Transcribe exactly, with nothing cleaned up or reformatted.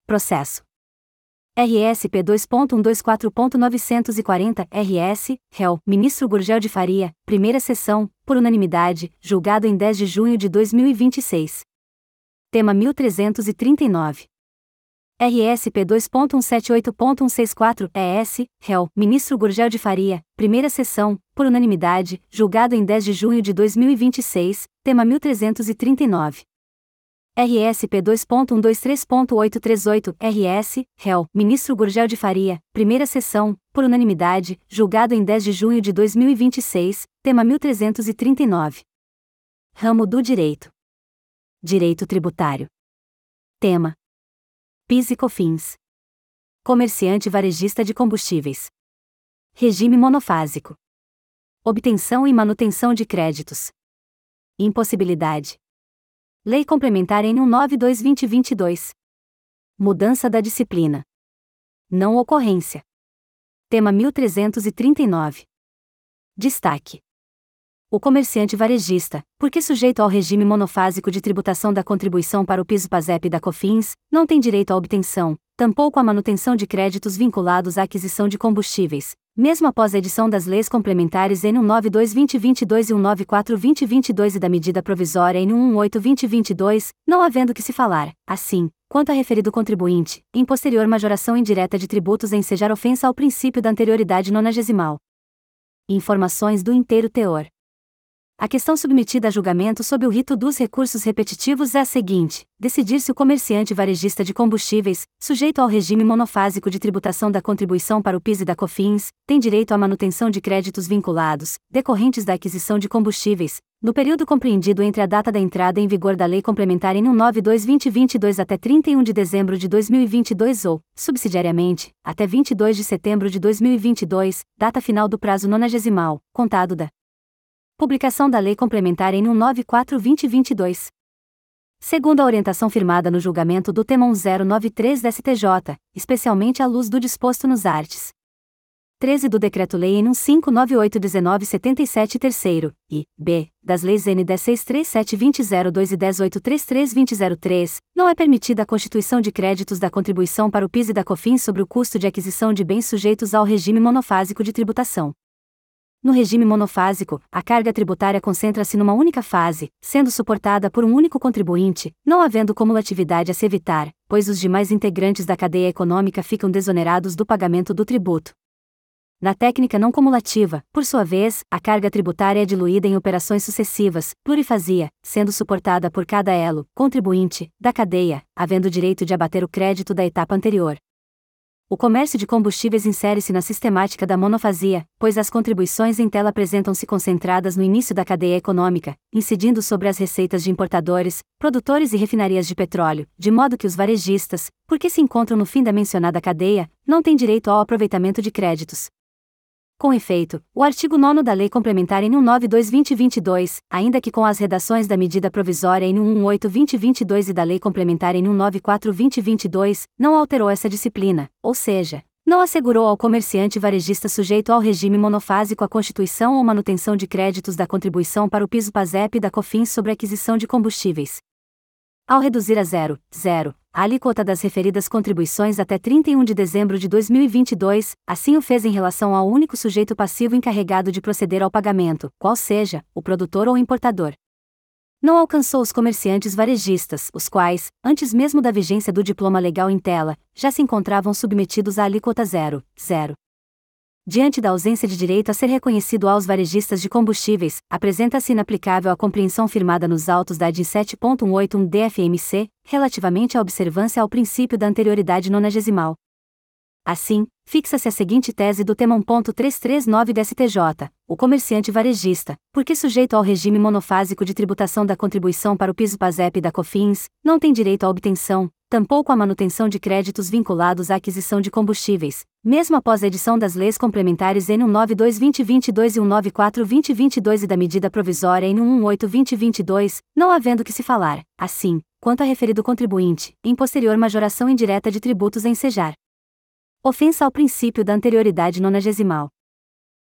Processo. R S P dois ponto cento e vinte e quatro ponto novecentos e quarenta R S, réu, Ministro Gurgel de Faria, primeira sessão, por unanimidade, julgado em dez de junho de dois mil e vinte e seis. Tema mil trezentos e trinta e nove. R S P dois ponto cento e setenta e oito ponto cento e sessenta e quatro E S, réu, Ministro Gurgel de Faria, primeira sessão, por unanimidade, julgado em dez de junho de dois mil e vinte e seis, tema mil trezentos e trinta e nove. R S P dois ponto cento e vinte e três ponto oitocentos e trinta e oito R S, réu, Ministro Gurgel de Faria, primeira sessão, por unanimidade, julgado em dez de junho de dois mil e vinte e seis, tema mil trezentos e trinta e nove. Ramo do Direito. Direito Tributário. Tema: PIS e COFINS. Comerciante varejista de combustíveis. Regime monofásico. Obtenção e manutenção de créditos. Impossibilidade. Lei Complementar N cento e noventa e dois barra dois mil e vinte e dois. Mudança da disciplina. Não ocorrência. Tema mil trezentos e trinta e nove. Destaque: o comerciante varejista, porque sujeito ao regime monofásico de tributação da contribuição para o PIS, PASEP e da COFINS, não tem direito à obtenção, tampouco à manutenção de créditos vinculados à aquisição de combustíveis, mesmo após a edição das leis complementares N cento e noventa e dois barra dois mil e vinte e dois e cento e noventa e quatro barra dois mil e vinte e dois e da medida provisória N cento e dezoito barra dois mil e vinte e dois, não havendo que se falar, assim, quanto a referido contribuinte, em posterior majoração indireta de tributos em ensejar ofensa ao princípio da anterioridade nonagesimal. Informações do inteiro teor. A questão submetida a julgamento sob o rito dos recursos repetitivos é a seguinte: decidir se o comerciante varejista de combustíveis, sujeito ao regime monofásico de tributação da contribuição para o PIS e da COFINS, tem direito à manutenção de créditos vinculados, decorrentes da aquisição de combustíveis, no período compreendido entre a data da entrada em vigor da Lei Complementar N cento e noventa e dois barra dois mil e vinte e dois até trinta e um de dezembro de dois mil e vinte e dois ou, subsidiariamente, até vinte e dois de setembro de dois mil e vinte e dois, data final do prazo nonagesimal, contado da publicação da Lei Complementar N cento e noventa e quatro barra dois mil e vinte e dois. Segundo a orientação firmada no julgamento do tema zero nove e três da S T J, especialmente à luz do disposto nos arts. treze do Decreto-Lei N quinhentos e noventa e oito dezenove setenta e sete terceiro, e, b, das leis N dez seiscentos e trinta e sete barra dois mil e dois e dez oitocentos e trinta e três barra dois mil e três, não é permitida a constituição de créditos da contribuição para o PIS e da COFINS sobre o custo de aquisição de bens sujeitos ao regime monofásico de tributação. No regime monofásico, a carga tributária concentra-se numa única fase, sendo suportada por um único contribuinte, não havendo cumulatividade a se evitar, pois os demais integrantes da cadeia econômica ficam desonerados do pagamento do tributo. Na técnica não cumulativa, por sua vez, a carga tributária é diluída em operações sucessivas, plurifasia, sendo suportada por cada elo, contribuinte, da cadeia, havendo direito de abater o crédito da etapa anterior. O comércio de combustíveis insere-se na sistemática da monofasia, pois as contribuições em tela apresentam-se concentradas no início da cadeia econômica, incidindo sobre as receitas de importadores, produtores e refinarias de petróleo, de modo que os varejistas, porque se encontram no fim da mencionada cadeia, não têm direito ao aproveitamento de créditos. Com efeito, o artigo nono da Lei Complementar N cento e noventa e dois barra dois mil e vinte e dois, ainda que com as redações da medida provisória N cento e dezoito barra dois mil e vinte e dois e da Lei Complementar N cento e noventa e quatro barra dois mil e vinte e dois, não alterou essa disciplina, ou seja, não assegurou ao comerciante varejista sujeito ao regime monofásico a constituição ou manutenção de créditos da contribuição para o PIS, PASEP e da COFINS sobre a aquisição de combustíveis. Ao reduzir a zero, zero, a alíquota das referidas contribuições até trinta e um de dezembro de dois mil e vinte e dois, assim o fez em relação ao único sujeito passivo encarregado de proceder ao pagamento, qual seja, o produtor ou importador. Não alcançou os comerciantes varejistas, os quais, antes mesmo da vigência do diploma legal em tela, já se encontravam submetidos à alíquota zero, zero. Diante da ausência de direito a ser reconhecido aos varejistas de combustíveis, apresenta-se inaplicável a compreensão firmada nos autos da A D I sete ponto cento e oitenta e um D F M C, relativamente à observância ao princípio da anterioridade nonagesimal. Assim, fixa-se a seguinte tese do tema um ponto trezentos e trinta e nove da S T J: o comerciante varejista, porque sujeito ao regime monofásico de tributação da contribuição para o PIS, PASEP e da COFINS, não tem direito à obtenção, tampouco à manutenção de créditos vinculados à aquisição de combustíveis, mesmo após a edição das leis complementares N cento e noventa e dois barra dois mil e vinte e dois e cento e noventa e quatro barra dois mil e vinte e dois e da medida provisória N cento e dezoito barra dois mil e vinte e dois, não havendo que se falar, assim, quanto a referido contribuinte, em posterior majoração indireta de tributos a ensejar ofensa ao princípio da anterioridade nonagesimal.